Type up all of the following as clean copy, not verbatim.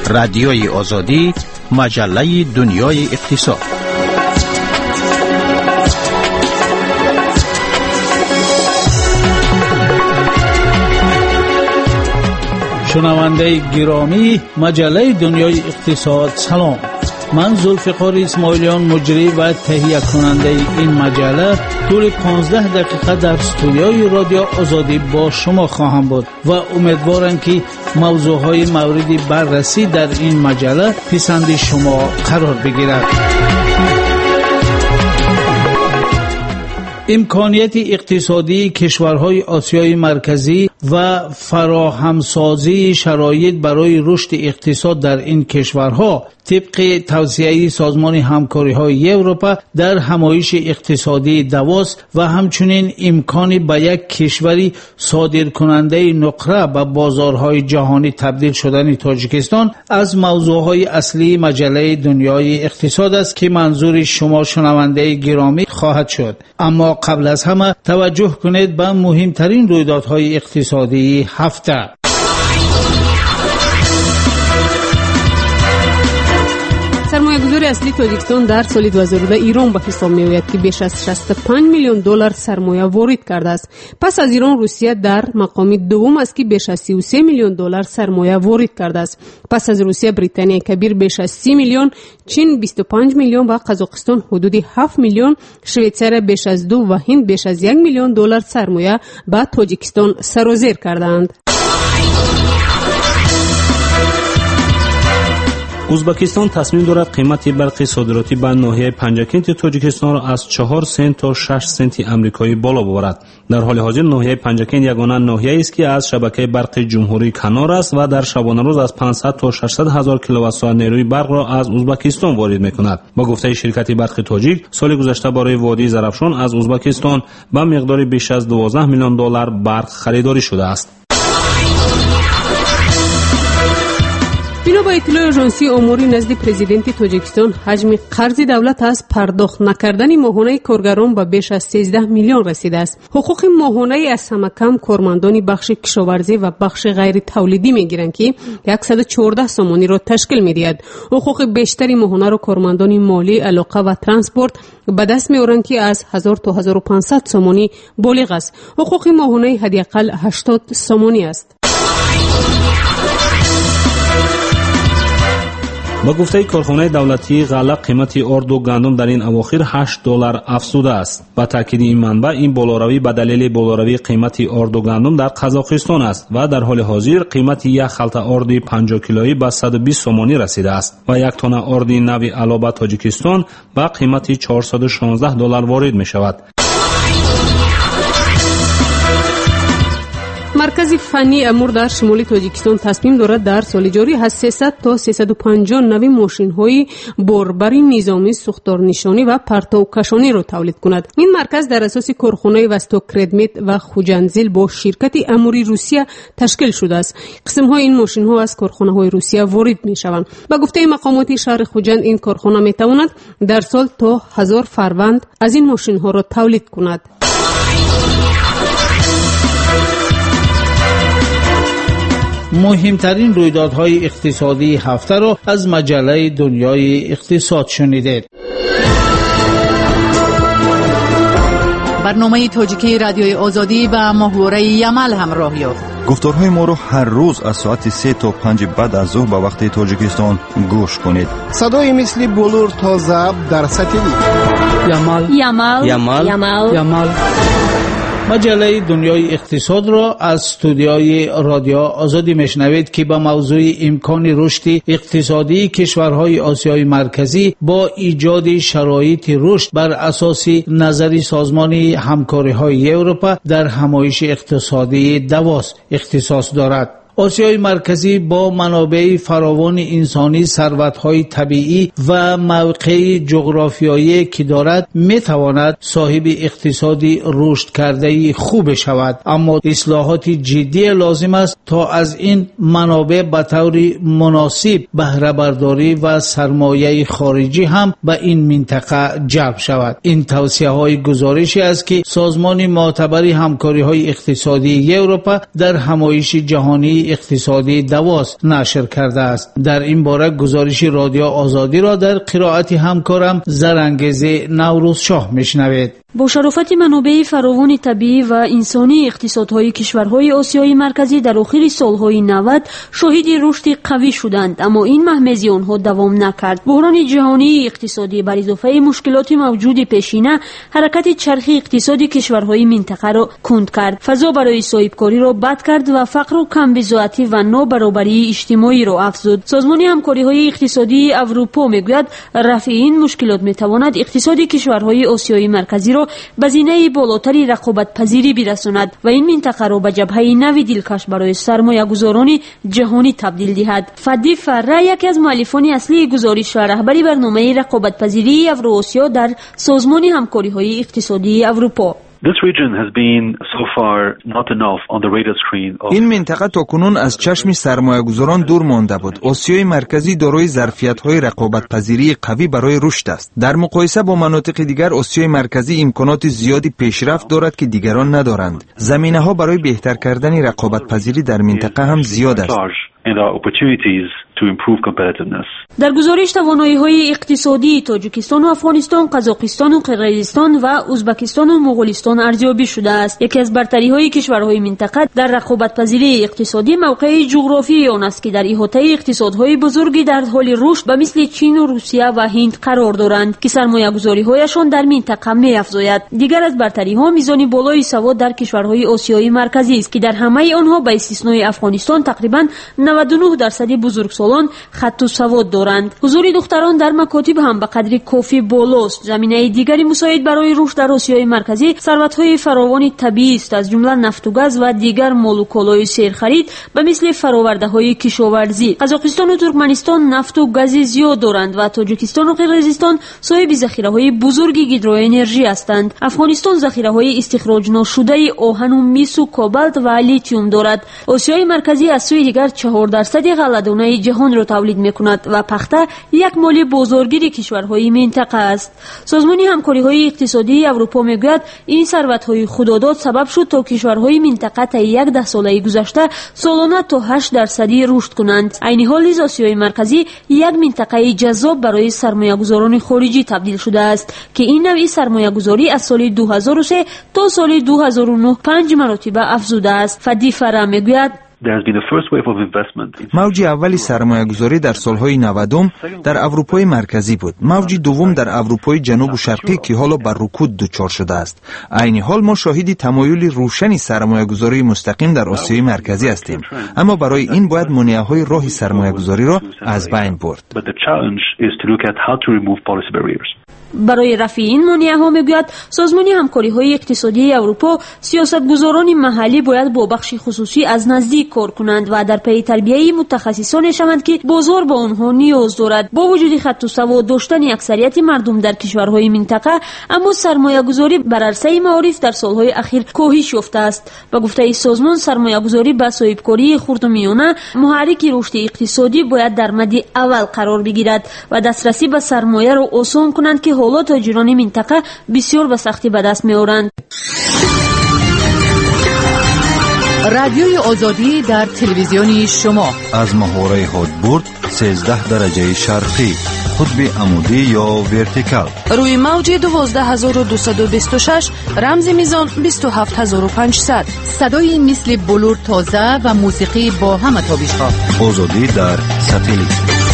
رادیوی آزادی، مجله دنیای اقتصاد. شنونده گرامی مجله دنیای اقتصاد، سلام. من ذوالفقار اسماعیلیان مجری و تهیه کننده این مجله طول 15 دقیقه در استودیوی رادیو آزادی با شما خواهم بود و امیدوارم که موضوعهای موردی بررسی در این مجله پسند شما قرار بگیرد. امکانیت اقتصادی کشورهای آسیای مرکزی و فراهمسازی شرایط برای رشد اقتصاد در این کشورها طبق توصیه سازمان همکاری‌های اروپا در همایش اقتصادی داووس و همچنین امکان به یک کشوری صادرکننده نقره به بازارهای جهانی تبدیل شدن تاجیکستان از موضوعهای اصلی مجله دنیای اقتصاد است که منظور شما شنونده گرامی خواهد شد. اما قبل از همه توجه کنید به مهمترین رویدادهای اقتصادی هفته. سرمایه‌گذاری اصلی تاجیکستان در سال 2012 ایران به حساب می‌آید که بیش از 65 میلیون دلار سرمایه وارد کرده است. پس از ایران روسیه در مقام دوم است که بیش از 33 میلیون دلار سرمایه وارد کرده است. پس از روسیه بریتانیای کبیر بیش از 30 میلیون، چین 25 میلیون و قزاقستان حدود 7 میلیون، شویتزار بیش از 2 و هند بیش از 1 میلیون دلار سرمایه به تاجیکستان سرازیر کردند. ازبکستان تصمیم دارد قیمت برق صادراتی به ناحیه پنجکент تاجیکستان را از 4 سنت تا 6 سنت آمریکایی بالا ببرد. در حال حاضر ناحیه پنجکент یگانه ناحیه است که از شبکه برق جمهوری کنار است و در شبانه روز از 500 تا 600 هزار کیلووات ساعت نیروی برق را از ازبکستان وارد می‌کند. با گفته شرکت برق تاجیک، سال گذشته برای وادی زرافشان از ازبکستان به مقدار بیش از 12 میلیون دلار برق خریداری شده است. بنا با اطلاع آژانسی اموری نزد پرزیدنت تاجیکستان، حجم قرض دولت از پرداخت نکردن ماهانه کارگران به بیش از 13 میلیون رسیده است. حقوق ماهانه از همه کم کارمندان بخش کشاورزی و بخش غیر تولیدی میگیرند که 114 سامانی را تشکیل میدهد. حقوق بیشتری ماهانه را کارمندان مالی، علاقه و ترانسپورت به دست میآورند که از 1000 تا 1500 سامانی بالغ است. حقوق ماهانه حداقل 80 سامانی است. با گفته کارخانه دولتی غله قیمت آرد و گندم در این اواخر 8 دلار افزوده است. با تاکید این منبع، این بالاروی به دلیل بالاروی قیمت آرد و گندم در قزاقستان است و در حال حاضر قیمت یک خلطه آرد 50 کیلویی به 120 سومانی رسیده است و یک تن آرد نوی علاوه تاجیکستان با قیمت 416 دلار وارد می شود. مرکز فنی امور در شمال تاجیکستان تصمیم دارد در سال جاری از 300 تا 350 نوی ماشین‌های باربری نظامی سوختارنشانی و پرتوکشانی را تولید کند. این مرکز در اساس کارخانه وستوکردمیت و خوجندزیل با شرکت اموری روسیه تشکیل شده است. قسم‌های این ماشین‌ها از کارخانه‌های روسیه وارد می‌شوند. با گفته مقامات شهر خوجند، این کارخانه می‌تواند در سال تا 1000 فروند از این ماشین‌ها را تولید کند. مهمترین رویدادهای اقتصادی هفته را از مجله دنیای اقتصاد شنیدید. برنامه تاجیکی رادیوی آزادی به ماهواره یمل همراه یافت. گفتارهای ما را هر روز از ساعت 3 تا 5 بعد از ظهر به وقت تاجیکستان گوش کنید. صدای مثل بلور تا ضبط در سطح یمل یمل یمل یمل یمل. مجله دنیای اقتصاد را از استودیوی رادیو آزادی میشنوید که به موضوع امکان رشد اقتصادی کشورهای آسیای مرکزی با ایجاد شرایط رشد بر اساس نظری سازمان همکاری‌های اروپا در همایش اقتصادی داووس اختصاص دارد. آسیای مرکزی با منابع فراوان انسانی، ثروت‌های طبیعی و موقع جغرافیایی که دارد می‌تواند صاحب اقتصادی رشد کرده خوب شود، اما اصلاحات جدی لازم است تا از این منابع به طور مناسب بهره برداری و سرمایه خارجی هم به این منطقه جلب شود. این توصیه‌های گزارشی است که سازمان معتبر همکاری‌های اقتصادی اروپا در همایش جهانی اقتصادی دواس نشر کرده است. در این باره گزارش رادیو آزادی را در قرائت همکارم زرانگیز نوروز شاه میشنوید. با شرافت منابع فراوان طبیعی و انسانی اقتصادهای کشورهای آسیای مرکزی در آخر سالهای 90 شاهد رشد قوی شدند، اما این مهمزی آنها دوام نکرد. بحران جهانی اقتصادی بر اضافه مشکلات موجود پیشینه حرکت چرخی اقتصادی کشورهای منطقه را کند کرد، فضا برای صاحبکاری را بد کرد و فقر و کمبزاعتی و نابرابری اجتماعی را افزود. سازمان همکاری‌های اقتصادی اروپا میگوید رفع این مشکلات میتواند اقتصاد کشورهای آسیای مرکزی را به زینه بالاتری رقابت پذیری برساند و این منطقه را به جبهه نوی دلکش برای سرمایه‌گذاران جهانی تبدیل دهد. فدی فرا یکی از مؤلفان اصلی گزارش و رهبری برنامه رقابت پذیری اوراسیا در سازمان همکاری‌های اقتصادی اروپا. این منطقه تاکنون از چشم سرمایه‌گذاران دور مانده بود. آسیای مرکزی دارای ظرفیت‌های رقابت‌پذیری قوی برای رشد است. در مقایسه با مناطق دیگر آسیای مرکزی امکانات زیادی پیشرفت دارد که دیگران ندارند. زمینه‌ها برای بهتر کردن رقابت‌پذیری در منطقه هم زیاد است. در گزارش توانایی‌های اقتصادی تاجیکستان و افغانستان، قزاقستان و قرقیزستان و ازبکستان و مغولستان ارزیابی شده است. یکی از برتری‌های کشورهای منطقه در رقابت‌پذیری اقتصادی موقع جغرافیایی آن است که در احاطه اقتصادهای بزرگی در حال رشد به مثل چین و روسیه و هند قرار دارند که سرمایه‌گذاری‌هایشان در منطقه می‌افزاید. دیگر از برتری‌ها میزان بالای سواد در کشورهای آسیایی مرکزی است که در همه آنها به استثنای افغانستان تقریباً 99% بزرگسالان خط سواد دارند. حضور دختران در مکاتب هم به قدری کافی بالاست. زمینه دیگری مساعد برای رشد در آسیای مرکزی ثروت‌های فراوان طبیعی است، از جمله نفت و گاز و دیگر مال و کالای سیرخرید به مثل فرآورده‌های کشاورزی. قزاقستان و ترکمنستان نفت و گاز زیاد دارند و تاجیکستان و قرقیزستان صاحب ذخیره‌های بزرگ هیدروانرژی هستند. افغانستان ذخیره‌های استخراج ناشده آهن و مس و کوبالت و لیتیوم دارد. آسیای مرکزی از سوی دیگر 4% غله‌دانه جهان را تولید می‌کند و پخته یک مال بازارگیر کشورهای منطقه است. سازمان همکاری‌های اقتصادی اروپا میگوید این ثروت‌های خودآداد سبب شد تا کشورهای منطقه تا 10 ساله گذشته سالانه تا 8% رشد کنند. عین حال نیز آسیای مرکزی یک منطقه جذاب برای سرمایه‌گذاران خارجی تبدیل شده است که این نوع سرمایه‌گذاری از سال 2003 تا سال 2009 5 مرتبه افزوده است. فدی فرا میگوید موج اولی سرمایه‌گذاری در سالهای 90 در اروپای مرکزی بود. موج دوم در اروپای جنوب و شرقی که حالا بر رکود دچار شده است. عین حال ما شاهد تمایل روشنی سرمایه‌گذاری مستقیم در آسیای مرکزی هستیم، اما برای این باید مانع‌های راه سرمایه‌گذاری را از بین برد. برای رفع این مانع‌ها میگوید سازمان همکاری‌های اقتصادی اروپا سیاستگزاران محلی باید با بخش خصوصی از نزدیک کار کنند و در پی تربیه متخصصان شوند که بازار با آنها نیاز دارد. با وجود خط و سواد داشتن اکثریت مردم در کشورهای منطقه، اما سرمایه‌گذاری بر عرصه معارف در سالهای اخیر کاهش یافته است. به گفته سازمان سرمایه‌گذاری به صاحبکاری خرد و میانه محرک رشد اقتصادی باید در مد اول قرار بگیرد و دسترسی به سرمایه را آسان کنند که حالا تاجران منطقه بسیار به سختی به دست می‌آورند. رادیوی آزادی در تلویزیون شما از محوره هادبورد 13 درجه شرقی، قطب عمودی یا ورتیکال، روی موج 12226 رمز میزان 27500. صدای مثل بلور تازه و موسیقی با همه تابش‌ها. آزادی در ساتلیت.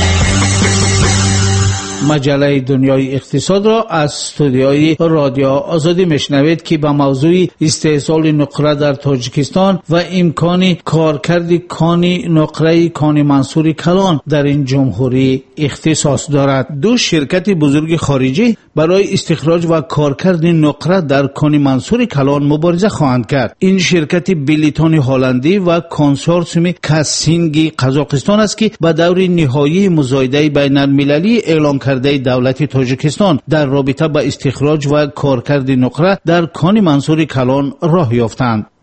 مجله دنیای اقتصاد را از استودیوی رادیو آزادی میشنوید که به موضوع استحصال نقره در تاجیکستان و امکان کارکرد کانی نقره کانی منصور کلان در این جمهوری اختصاص دارد. دو شرکت بزرگ خارجی برای استخراج و کارکرد نقره در کانی منصور کلان مبارزه خواهند کرد. این شرکت بلیتان هلندی و کنسورسیوم کاسینگ قزاقستان است که به دور نهایی مزایده بین المللی اعلام کرده دولت تاجیکستان در رابطه با استخراج و کارکرد نقره در کان منصور کلان راه یافتند.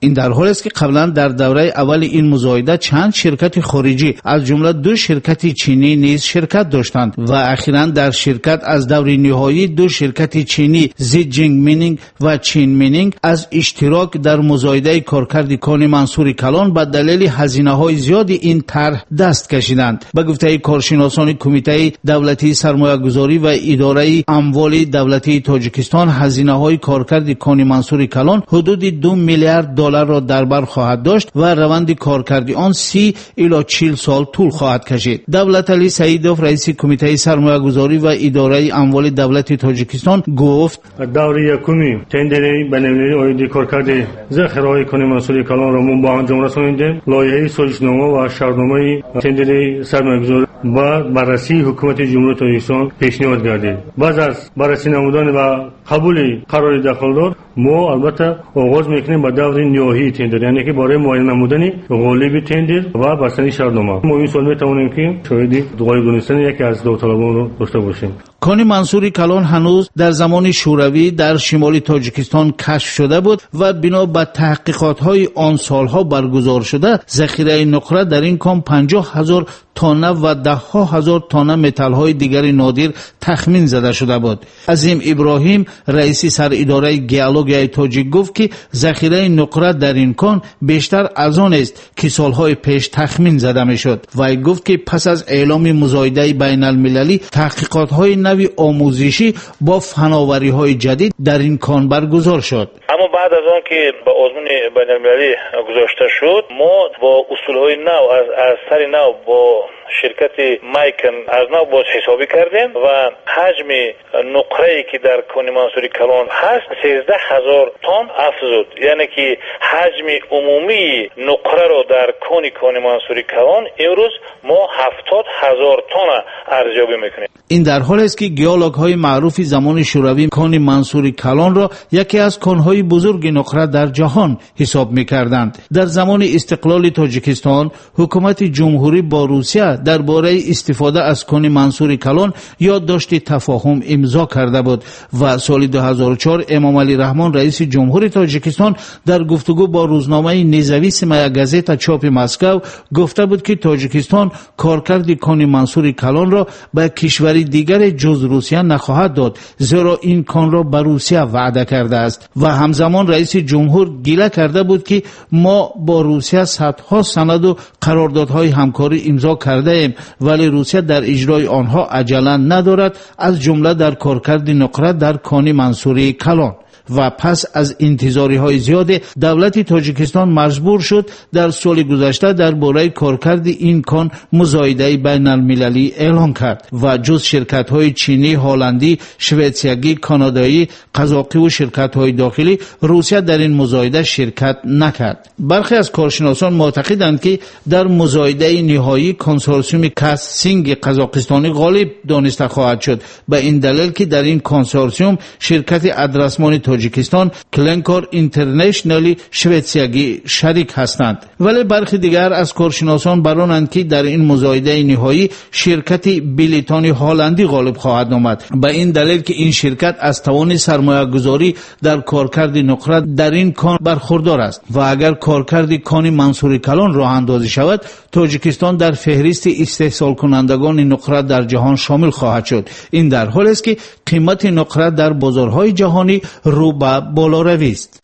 این در حالی است که قبلا در دوره اول این مزایده چند شرکت خارجی از جمله 2 شرکت چینی نیز شرکت داشتند و اخیراً در شرکت از دور نهایی 2 شرکت چینی زیجینگ مینینگ و چین مینینگ از اشتراک در مزایده کارکرد کان منصور کلان به دلیل هزینه‌های زیادی این طرح دست کشیدند. به گفته کارشناسان کمیته دولتی سرمایه‌گذاری و اداره اموال دولتی تاجیکستان، هزینه‌های کارکرد کان منصور کلان حدود 2 میلیارد دلار را در بر خواهد داشت و روند کارکردی آن 30 الی 40 سال طول خواهد کشید. دولت علی سعیدوف رئیس کمیته سرمایه‌گذاری و اداره اموال دولتی تاجیکستان گفت دوره یکمی تندر بین‌المللی اویدی کارکرد ذخیره کان منصور کلان را ما با انجام رساندیم. لایحه سازشنامه و شرطنامه تندر سرمایه‌گذاری با بررسی حکومت جمهوری تاجیکستان پیشنهاد گردید. بعد از بررسی نمودن و قبول قرار داخلدار ما البته آغاز میکنیم با دور نهایی تندر، یعنی که برای معاینه نمودن غالب تندر و بستنی شرطنامه. ما این سال میتوانیم که شاید غالب دانستن یکی از داوطلبان رو داشته باشیم. کان منصور کلان هنوز در زمان شوروی در شمال تاجیکستان کشف شده بود و بنا به تحقیقات‌های آن سالها برگزار شده ذخیره نقره در این کان 50,000 تانه و 10,000 تانه متال‌های دیگر نادر تخمین زده شده بود. عظیم ابراهیم رئیس سر اداره گئولوژی تاجیک گفت که ذخیره نقره در این کان بیشتر از آن است که سالهای پیش تخمین زده میشد. وی گفت که پس از اعلام مزایده بین المللی تحقیقات‌های نوی آموزشی با فناوری‌های جدید در این کان برگزار شد. اما بعد از آن که به آزمون بین المللی گذاشته شد، ما با اصول‌های نو از سر نو با شرکت مایکن از نو باز حسابی کردیم و حجم نقره‌ای که در کان منصور کلان هست 13,000 تن افزود، یعنی که حجم عمومی نقره رو در کان منصور کلان امروز ما 70,000 تن ارزیابی میکنیم. این در حالی است که گئولوژهای معروف زمان شوروی کان منصور کلان را یکی از کان‌های بزرگ نقره در جهان حساب می‌کردند. در زمان استقلال تاجیکستان حکومت جمهوری با روسیه درباره استفاده از کان منصور کلان یادداشت تفاهم امضا کرده بود و سال 2004 امام علی رحمان رئیس جمهوری تاجیکستان در گفتگو با روزنامه نزاویسمایا گازتا چاپ مسکو گفته بود که تاجیکستان کارکرد کان منصور کلان را به کشوری دیگر جز روسیه نخواهد داد، زیرا این کان را به روسیه وعده کرده است و همزمان رئیس جمهور گله کرده بود که ما با روسیه صدها سند و قراردادهای همکاری امضا کرده ایم ولی روسیه در اجرای آنها عجله ندارد، از جمله در کارکرد نقره در کان منصور کلان. و پس از انتظاری‌های زیاد دولت تاجیکستان مجبور شد در سال گذشته درباره کارکرد این کان مزایده بین المللی اعلام کرد و جز شرکت‌های چینی، هلندی، شویتسیایی، کانادایی، قزاقی و شرکت‌های داخلی روسیه در این مزایده شرکت نکرد. برخی از کارشناسان معتقدند که در مزایده نهایی کنسورسیوم کاسینگ قزاقستانی غالب دانسته خواهد شد، به این دلیل که در این کنسورسیوم شرکت ادرسمان تاجیکستان کلنکار اینترنشنالی شویتسیایی شریک هستند. ولی برخی دیگر از کارشناسان برانند که در این مزایده نهایی شرکت بلیتانی هلندی غالب خواهد آمد، به این دلیل که این شرکت از توان سرمایه گذاری در کارکرد نقره در این کان برخوردار است و اگر کارکرد کان منصور کلان راه اندازی شود تاجیکستان در فهرست استحصال کنندگان نقره در جهان شامل خواهد شد. این در حالی است که قیمت نقره در بازارهای جهانی رو به بالاروی است.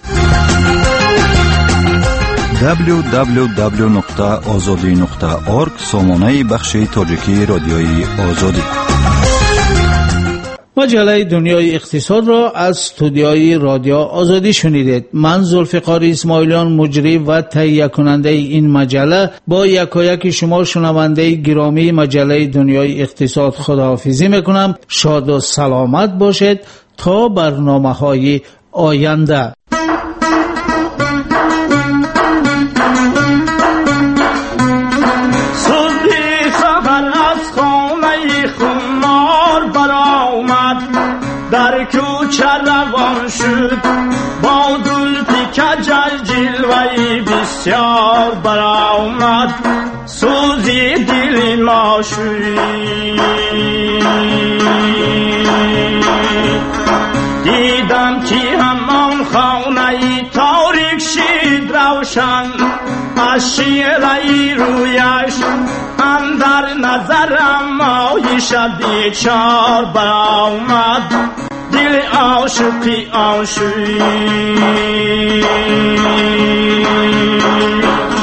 www.azadi.org سامانه بخش تاجیکی رادیوی آزادی. مجله دنیای اقتصاد را از استودیوی رادیو آزادی شنیدید. من ذوالفقار اسماعیلیان مجری و تهیه کننده این مجله با یکایک شما شنونده گرامی مجله دنیای اقتصاد خداحافظی میکنم. شاد و سلامت باشید تا برنامه‌های آینده. در کوچه روان شد با زلفی کجل جلوه‌ای بسیار برآمد، سوزی دل ما شد. دیدم که همان خانه تاریک جمشید روشن از شیره‌ی رویش اندر نظرم ماهی شب بیچار برآمد دل عاشقی آشوی